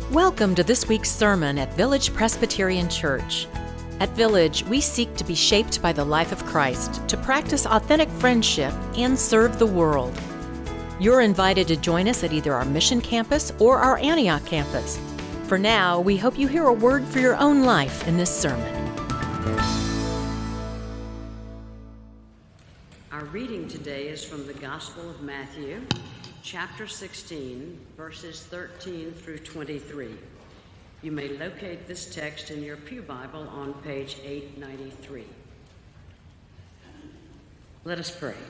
Welcome to this week's sermon at Village Presbyterian Church. At Village, we seek to be shaped by the life of Christ, to practice authentic friendship, and serve the world. You're invited to join us at either our Mission Campus or our Antioch campus. For now, we hope you hear a word for your own life in this sermon. Our reading today is from the Gospel of Matthew, chapter 16, verses 13 through 23. You may locate this text in your Pew Bible on page 893. Let us pray.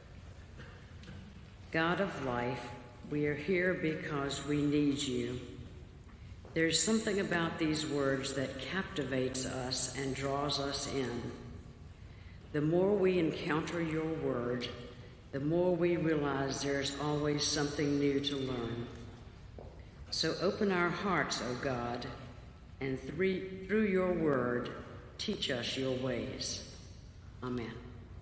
God of life, we are here because we need you. There's something about these words that captivates us and draws us in. The more we encounter your word, the more we realize there's always something new to learn. So open our hearts, O God, and through your word, teach us your ways. Amen.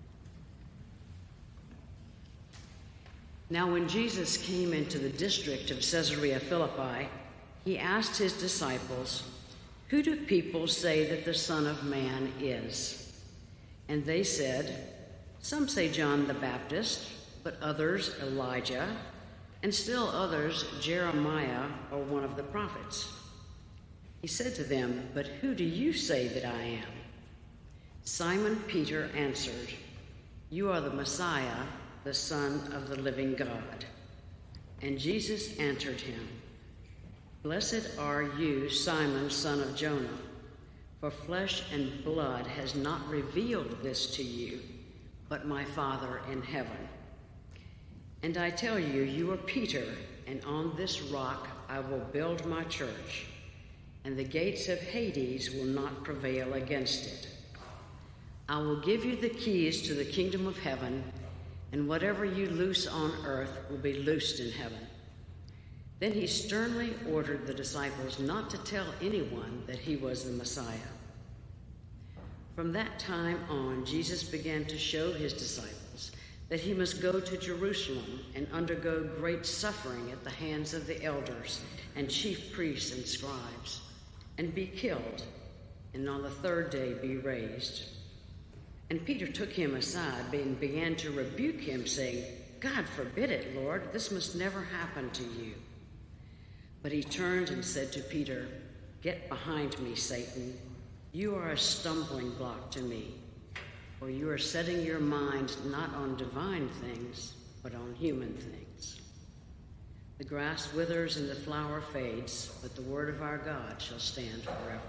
Now when Jesus came into the district of Caesarea Philippi, he asked his disciples, "Who do people say that the Son of Man is?" And they said, "Some say John the Baptist, but others Elijah, and still others Jeremiah or one of the prophets." He said to them, "But who do you say that I am?" Simon Peter answered, "You are the Messiah, the Son of the living God." And Jesus answered him, "Blessed are you, Simon, son of Jonah, for flesh and blood has not revealed this to you, but my Father in heaven. And I tell you, you are Peter, and on this rock I will build my church, and the gates of Hades will not prevail against it. I will give you the keys to the kingdom of heaven, and whatever you loose on earth will be loosed in heaven." Then he sternly ordered the disciples not to tell anyone that he was the Messiah. From that time on, Jesus began to show his disciples that he must go to Jerusalem and undergo great suffering at the hands of the elders and chief priests and scribes, and be killed, and on the third day be raised. And Peter took him aside and began to rebuke him, saying, "God forbid it, Lord, this must never happen to you." But he turned and said to Peter, "Get behind me, Satan. You are a stumbling block to me, for you are setting your mind not on divine things, but on human things." The grass withers and the flower fades, but the word of our God shall stand forever.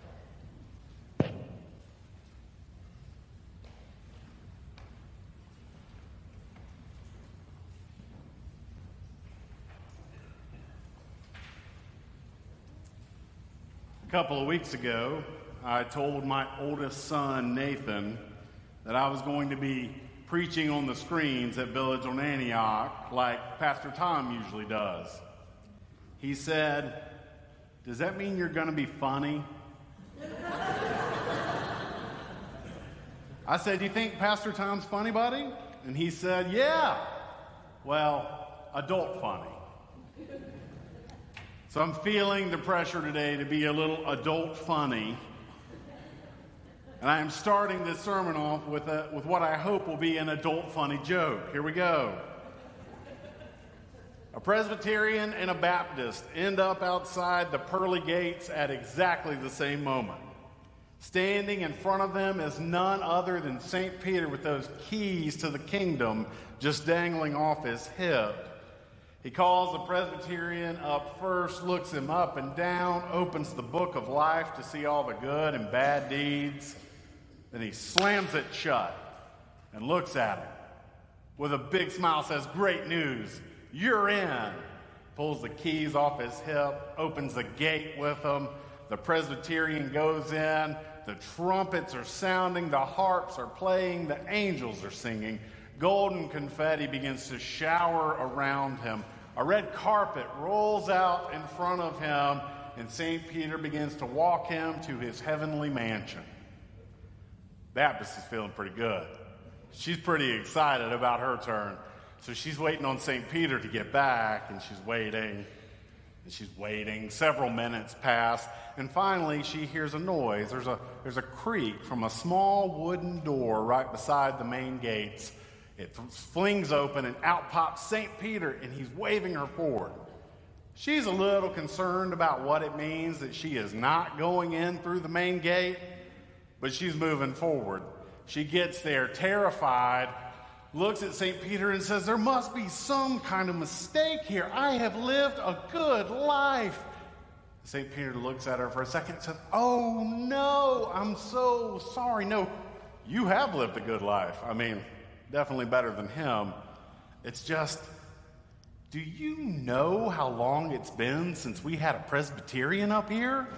A couple of weeks ago, I told my oldest son, Nathan, that I was going to be preaching on the screens at Village on Antioch like Pastor Tom usually does. He said, "Does that mean you're going to be funny?" I said, "Do you think Pastor Tom's funny, buddy?" And he said, "Yeah. Well, adult funny." So I'm feeling the pressure today to be a little adult funny. And I am starting this sermon off with what I hope will be an adult funny joke. Here we go. A Presbyterian and a Baptist end up outside the pearly gates at exactly the same moment. Standing in front of them is none other than St. Peter with those keys to the kingdom just dangling off his hip. He calls the Presbyterian up first, looks him up and down, opens the book of life to see all the good and bad deeds. Then he slams it shut and looks at him. With a big smile says, "Great news, you're in." Pulls the keys off his hip, opens the gate with him. The Presbyterian goes in. The trumpets are sounding, the harps are playing, the angels are singing. Golden confetti begins to shower around him. A red carpet rolls out in front of him, and St. Peter begins to walk him to his heavenly mansion. Baptist is feeling pretty good. She's pretty excited about her turn. So she's waiting on St. Peter to get back, and she's waiting. And she's waiting. Several minutes pass, and finally she hears a noise. There's a creak from a small wooden door right beside the main gates. It flings open, and out pops St. Peter, and he's waving her forward. She's a little concerned about what it means that she is not going in through the main gate, but she's moving forward. She gets there terrified, looks at St. Peter and says, "There must be some kind of mistake here. I have lived a good life." St. Peter looks at her for a second and says, "Oh, no, I'm so sorry. No, you have lived a good life. I mean, definitely better than him. It's just, do you know how long it's been since we had a Presbyterian up here?"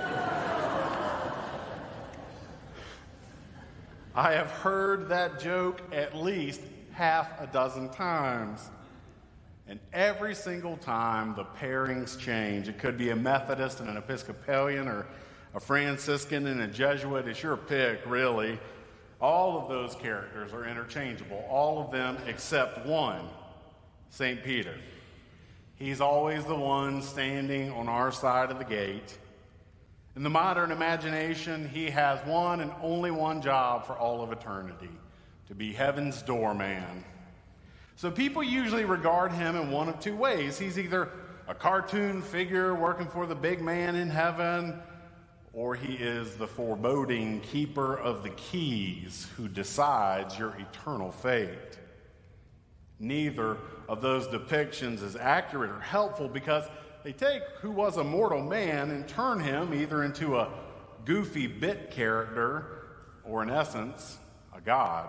I have heard that joke at least half a dozen times. And every single time the pairings change. It could be a Methodist and an Episcopalian, or a Franciscan and a Jesuit. It's your pick, really. All of those characters are interchangeable, all of them except one, St. Peter. He's always the one standing on our side of the gate. In the modern imagination, he has one and only one job for all of eternity: to be heaven's doorman. So people usually regard him in one of two ways. He's either a cartoon figure working for the big man in heaven, or he is the foreboding keeper of the keys who decides your eternal fate. Neither of those depictions is accurate or helpful, because they take who was a mortal man and turn him either into a goofy bit character or, in essence, a god.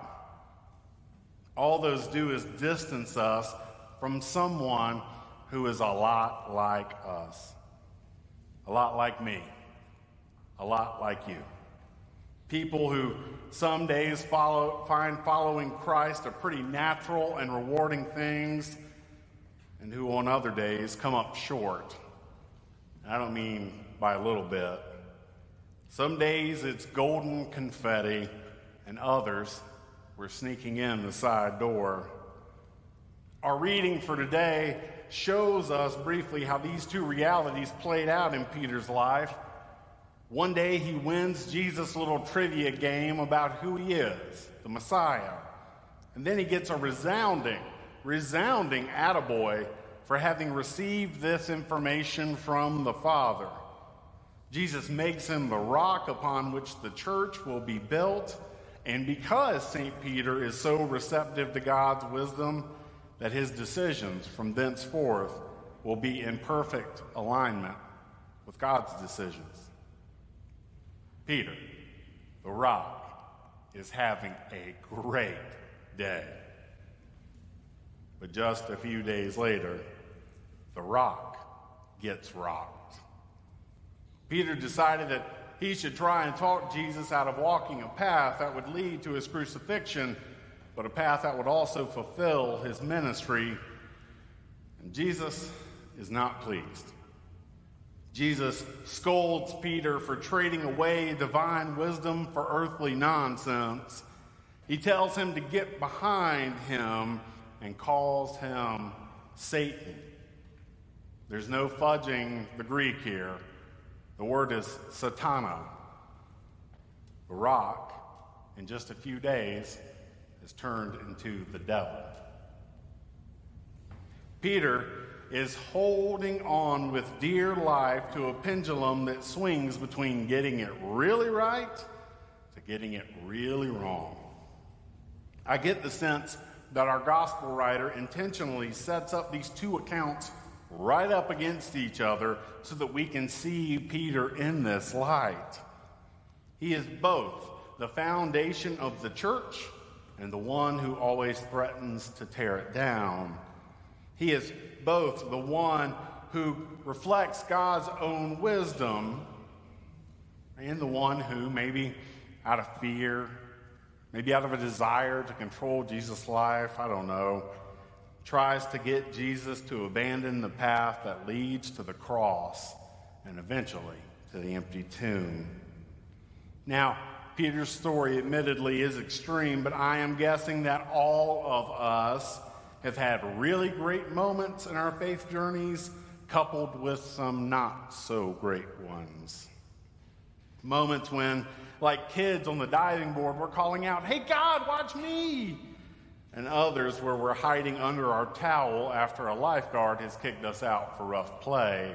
All those do is distance us from someone who is a lot like us, a lot like me, a lot like you. People who some days find following Christ a pretty natural and rewarding things, and who on other days come up short. I don't mean by a little bit. Some days it's golden confetti, and others we're sneaking in the side door. Our reading for today shows us briefly how these two realities played out in Peter's life. One day he wins Jesus' little trivia game about who he is, the Messiah. And then he gets a resounding attaboy for having received this information from the Father. Jesus makes him the rock upon which the church will be built, and because St. Peter is so receptive to God's wisdom, that his decisions from thenceforth will be in perfect alignment with God's decisions. Peter, the rock, is having a great day. But just a few days later, the rock gets rocked. Peter decided that he should try and talk Jesus out of walking a path that would lead to his crucifixion, but a path that would also fulfill his ministry. And Jesus is not pleased. Jesus scolds Peter for trading away divine wisdom for earthly nonsense. He tells him to get behind him and calls him Satan. There's no fudging the Greek here. The word is satana. The rock, in just a few days, is turned into the devil. Peter is holding on with dear life to a pendulum that swings between getting it really right to getting it really wrong. I get the sense that our gospel writer intentionally sets up these two accounts right up against each other so that we can see Peter in this light. He is both the foundation of the church and the one who always threatens to tear it down. He is both the one who reflects God's own wisdom and the one who, maybe out of fear, maybe out of a desire to control Jesus' life, I don't know, tries to get Jesus to abandon the path that leads to the cross and eventually to the empty tomb. Now, Peter's story admittedly is extreme, but I am guessing that all of us have had really great moments in our faith journeys coupled with some not so great ones. Moments when, like kids on the diving board, we're calling out, "Hey God, watch me!" And others where we're hiding under our towel after a lifeguard has kicked us out for rough play.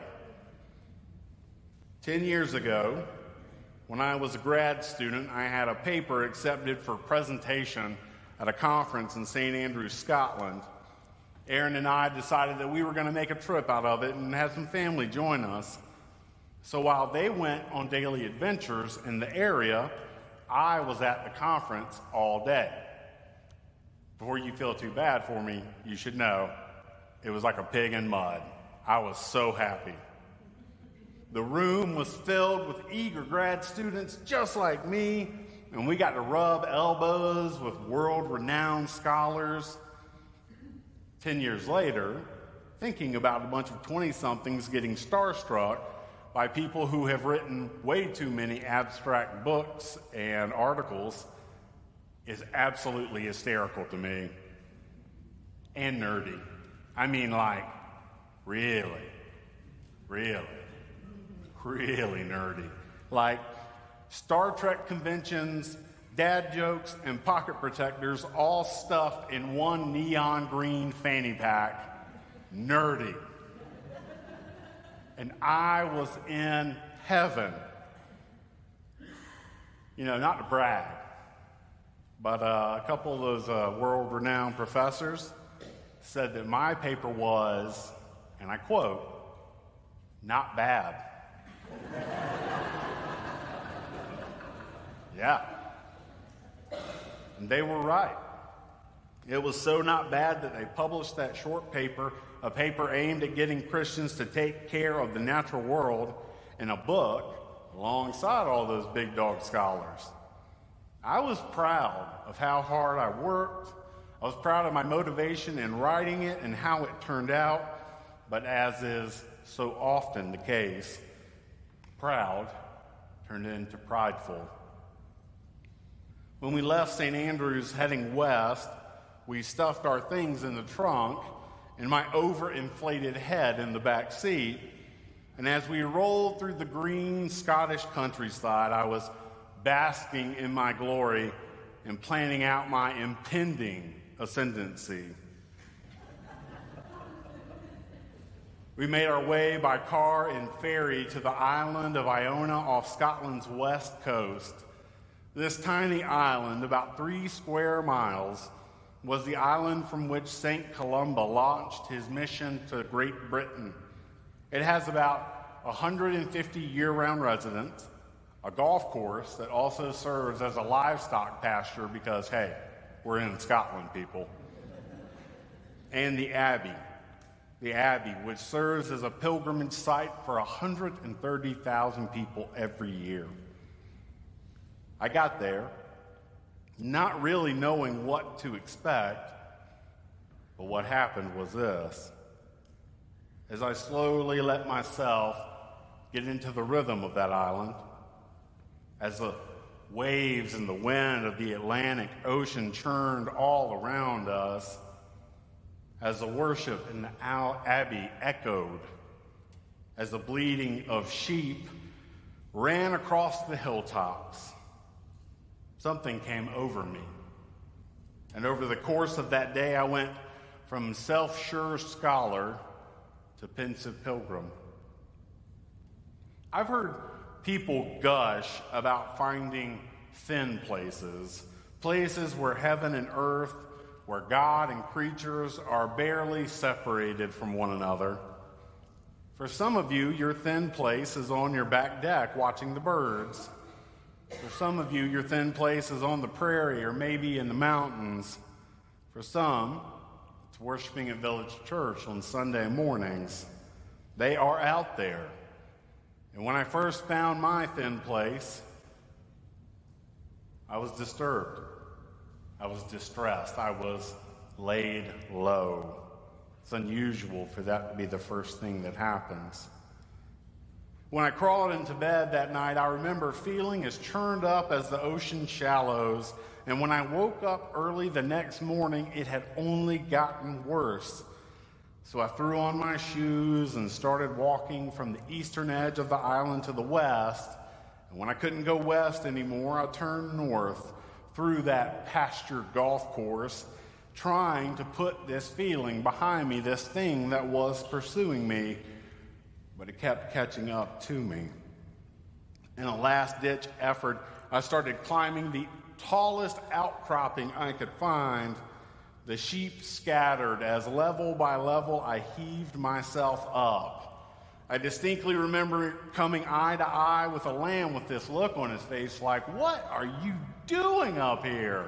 10 years ago, when I was a grad student, I had a paper accepted for presentation at a conference in St. Andrews, Scotland. Aaron and I decided that we were going to make a trip out of it and have some family join us. So while they went on daily adventures in the area, I was at the conference all day. Before you feel too bad for me, you should know it was like a pig in mud. I was so happy. The room was filled with eager grad students just like me, and we got to rub elbows with world-renowned scholars. 10 years later, thinking about a bunch of 20-somethings getting starstruck by people who have written way too many abstract books and articles is absolutely hysterical to me. And nerdy. I mean, like, really nerdy. Like Star Trek conventions, dad jokes, and pocket protectors all stuffed in one neon green fanny pack. Nerdy. And I was in heaven. You know, not to brag, but a couple of those world-renowned professors said that my paper was, and I quote, "not bad." Yeah. And they were right. It was so not bad that they published that short paper, a paper aimed at getting Christians to take care of the natural world, in a book alongside all those big dog scholars. I was proud of how hard I worked. I was proud of my motivation in writing it and how it turned out. But as is so often the case, proud turned into prideful. When we left St. Andrews heading west, we stuffed our things in the trunk and my overinflated head in the back seat. And as we rolled through the green Scottish countryside, I was basking in my glory and planning out my impending ascendancy. We made our way by car and ferry to the island of Iona off Scotland's west coast. This tiny island, about 3 square miles, was the island from which St. Columba launched his mission to Great Britain. It has about 150 year-round residents, a golf course that also serves as a livestock pasture because, hey, we're in Scotland, people, and the Abbey, which serves as a pilgrimage site for 130,000 people every year. I got there, not really knowing what to expect, but what happened was this. As I slowly let myself get into the rhythm of that island, as the waves and the wind of the Atlantic Ocean churned all around us, as the worship in the Abbey echoed, as the bleating of sheep ran across the hilltops, something came over me. And over the course of that day, I went from self-sure scholar to pensive pilgrim. I've heard people gush about finding thin places, places where heaven and earth, where God and creatures are barely separated from one another. For some of you, your thin place is on your back deck watching the birds. For some of you, your thin place is on the prairie or maybe in the mountains. For some, it's worshiping at Village Church on Sunday mornings. They are out there. And when I first found my thin place, I was disturbed. I was distressed. I was laid low. It's unusual for that to be the first thing that happens. When I crawled into bed that night, I remember feeling as churned up as the ocean shallows. And when I woke up early the next morning, it had only gotten worse. So I threw on my shoes and started walking from the eastern edge of the island to the west. And when I couldn't go west anymore, I turned north through that pasture golf course, trying to put this feeling behind me, this thing that was pursuing me, but it kept catching up to me. In a last-ditch effort, I started climbing the tallest outcropping I could find. The sheep scattered as level by level I heaved myself up. I distinctly remember coming eye to eye with a lamb with this look on his face like, "What are you doing up here?"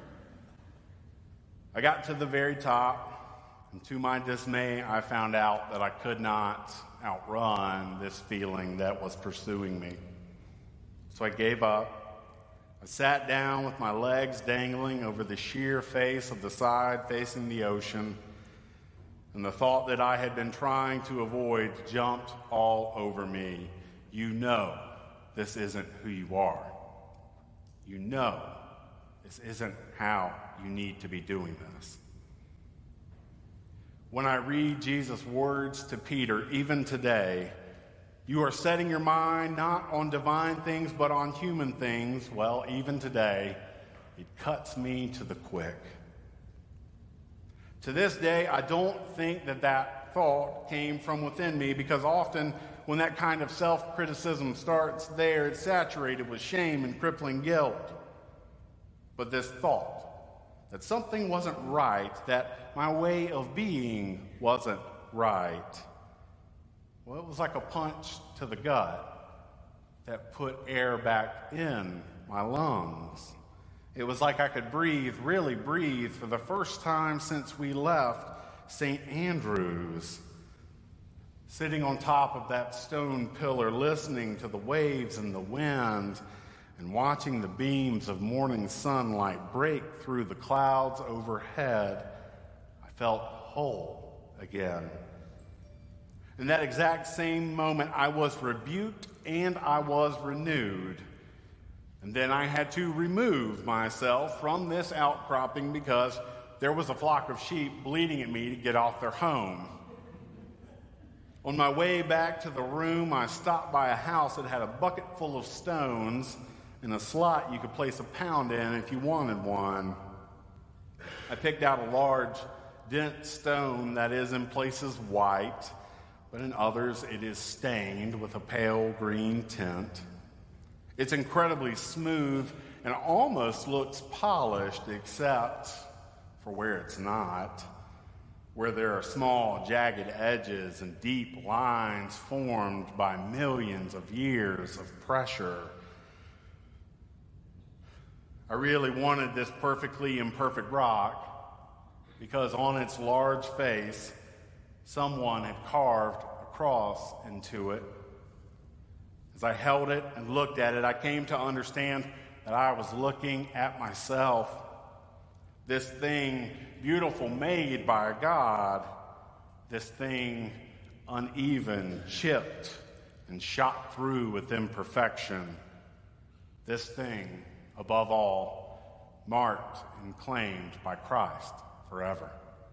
I got to the very top, and to my dismay, I found out that I could not outrun this feeling that was pursuing me. So I gave up. I sat down with my legs dangling over the sheer face of the side facing the ocean, and the thought that I had been trying to avoid jumped all over me. You know this isn't who you are. You know this isn't how you need to be doing this. When I read Jesus' words to Peter, even today, "You are setting your mind not on divine things, but on human things," well, even today, it cuts me to the quick. To this day, I don't think that thought came from within me, because often when that kind of self-criticism starts there, it's saturated with shame and crippling guilt. But this thought that something wasn't right, that my way of being wasn't right, well, it was like a punch to the gut that put air back in my lungs. It was like I could breathe, really breathe, for the first time since we left St. Andrews. Sitting on top of that stone pillar, listening to the waves and the wind, and watching the beams of morning sunlight break through the clouds overhead, I felt whole again. In that exact same moment, I was rebuked and I was renewed. And then I had to remove myself from this outcropping because there was a flock of sheep bleating at me to get off their home. On my way back to the room, I stopped by a house that had a bucket full of stones and a slot you could place a pound in if you wanted one. I picked out a large, dense stone that is in places white, but in others it is stained with a pale green tint. It's incredibly smooth and almost looks polished, except for where it's not, where there are small, jagged edges and deep lines formed by millions of years of pressure. I really wanted this perfectly imperfect rock because on its large face, someone had carved a cross into it. As I held it and looked at it, I came to understand that I was looking at myself. This thing beautiful made by God, this thing uneven, chipped, and shot through with imperfection. This thing, above all, marked and claimed by Christ forever.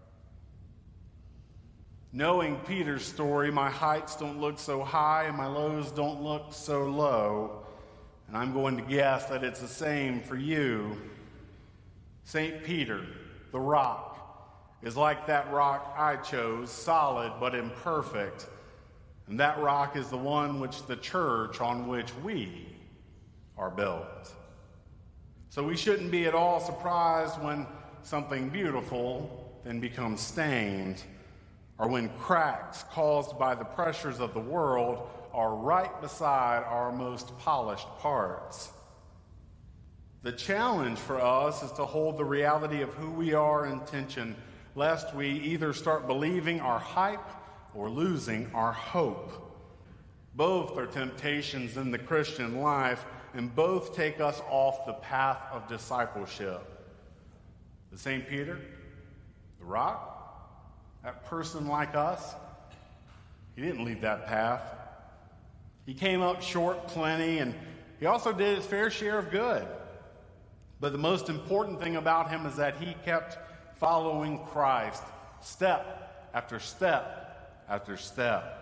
Knowing Peter's story, my heights don't look so high and my lows don't look so low, and I'm going to guess that it's the same for you. St. Peter, the rock, is like that rock I chose, solid but imperfect, and that rock is the one which the church on which we are built. So we shouldn't be at all surprised when something beautiful then becomes stained, or when cracks caused by the pressures of the world are right beside our most polished parts. The challenge for us is to hold the reality of who we are in tension, lest we either start believing our hype or losing our hope. Both are temptations in the Christian life, and both take us off the path of discipleship. The St. Peter, the rock, that person like us, he didn't leave that path. He came up short plenty, and he also did his fair share of good. But the most important thing about him is that he kept following Christ, step after step after step.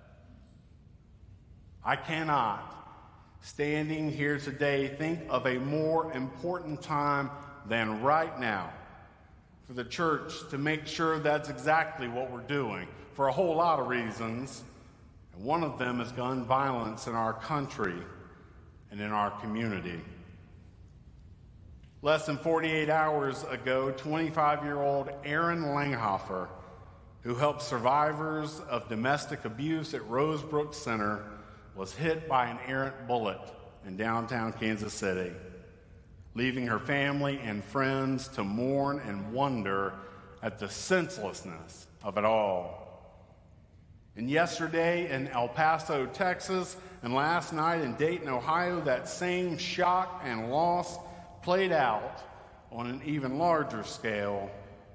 I cannot, standing here today, think of a more important time than right now for the church to make sure that's exactly what we're doing for a whole lot of reasons. And one of them is gun violence in our country and in our community. Less than 48 hours ago, 25-year-old Aaron Langhofer, who helped survivors of domestic abuse at Rosebrook Center, was hit by an errant bullet in downtown Kansas City, leaving her family and friends to mourn and wonder at the senselessness of it all. And yesterday in El Paso, Texas, and last night in Dayton, Ohio, that same shock and loss played out on an even larger scale.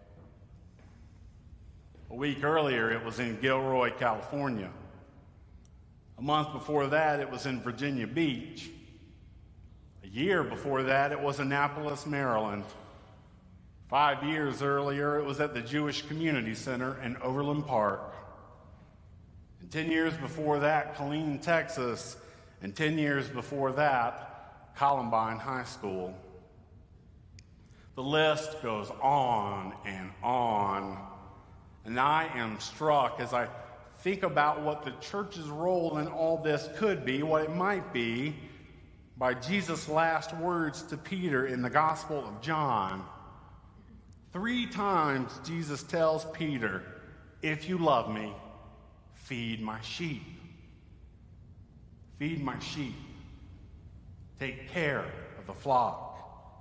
A week earlier, it was in Gilroy, California. A month before that, it was in Virginia Beach. A year before that, it was Annapolis, Maryland. 5 years earlier, it was at the Jewish Community Center in Overland Park. And 10 years before that, Killeen, Texas. And 10 years before that, Columbine High School. The list goes on and on. And I am struck as I think about what the church's role in all this could be, what it might be, by Jesus' last words to Peter in the Gospel of John. 3 times Jesus tells Peter, "If you love me, feed my sheep. Feed my sheep. Take care of the flock."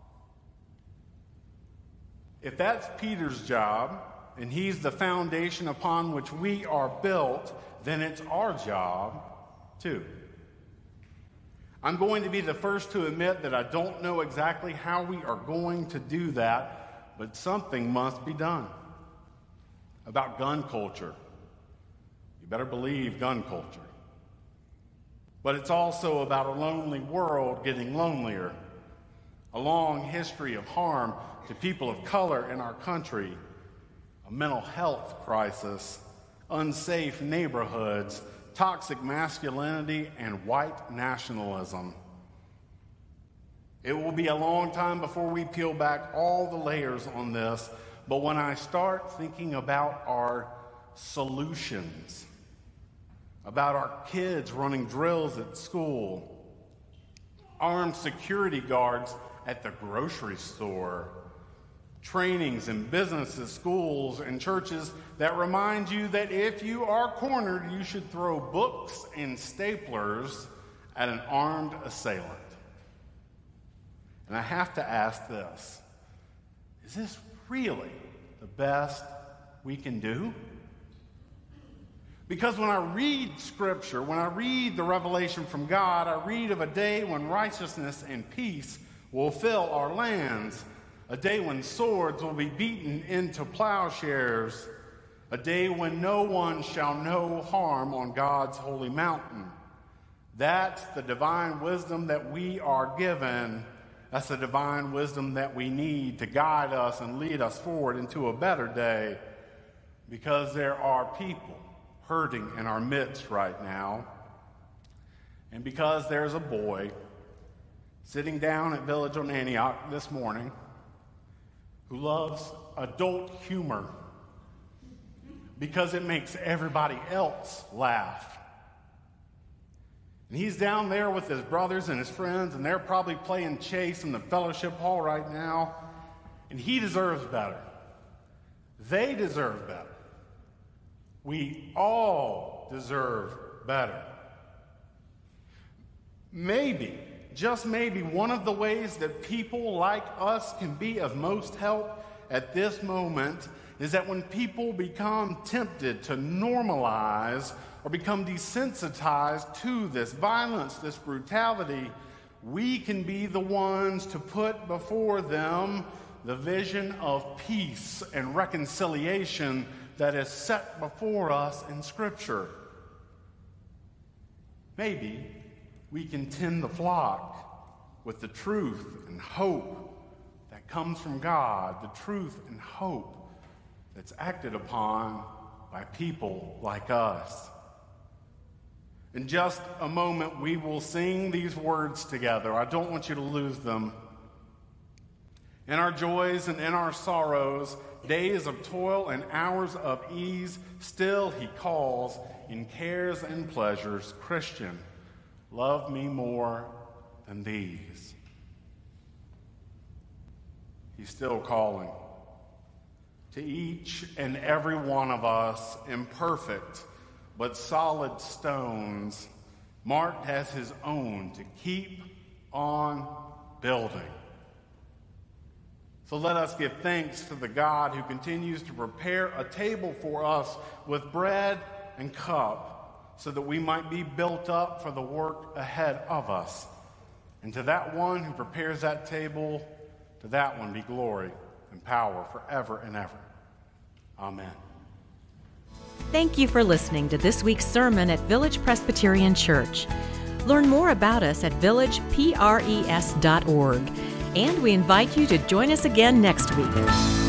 If that's Peter's job, and he's the foundation upon which we are built, then it's our job too. I'm going to be the first to admit that I don't know exactly how we are going to do that, but something must be done about gun culture. You better believe gun culture. But it's also about a lonely world getting lonelier, a long history of harm to people of color in our country, a mental health crisis, unsafe neighborhoods, toxic masculinity, and white nationalism. It will be a long time before we peel back all the layers on this, but when I start thinking about our solutions, about our kids running drills at school, armed security guards at the grocery store, trainings in businesses, schools, and churches that remind you that if you are cornered, you should throw books and staplers at an armed assailant. And I have to ask this: is this really the best we can do? Because when I read Scripture, when I read the revelation from God, I read of a day when righteousness and peace will fill our lands, a day when swords will be beaten into plowshares, a day when no one shall know harm on God's holy mountain. That's the divine wisdom that we are given. That's the divine wisdom that we need to guide us and lead us forward into a better day, because there are people hurting in our midst right now, and because there's a boy sitting down at Village on Antioch this morning who loves adult humor because it makes everybody else laugh. And he's down there with his brothers and his friends, and they're probably playing chase in the fellowship hall right now, and he deserves better. They deserve better. We all deserve better. Maybe, just maybe, one of the ways that people like us can be of most help at this moment is that when people become tempted to normalize or become desensitized to this violence, this brutality, we can be the ones to put before them the vision of peace and reconciliation that is set before us in Scripture. Maybe we can tend the flock with the truth and hope that comes from God, the truth and hope that's acted upon by people like us. In just a moment, we will sing these words together. I don't want you to lose them. In our joys and in our sorrows, days of toil and hours of ease, still he calls, in cares and pleasures, Christian, love me more than these. He's still calling. To each and every one of us, imperfect but solid stones, marked as his own to keep on building. So let us give thanks to the God who continues to prepare a table for us with bread and cup, so that we might be built up for the work ahead of us. And to that one who prepares that table, to that one be glory and power forever and ever. Amen. Thank you for listening to this week's sermon at Village Presbyterian Church. Learn more about us at villagepres.org, and we invite you to join us again next week.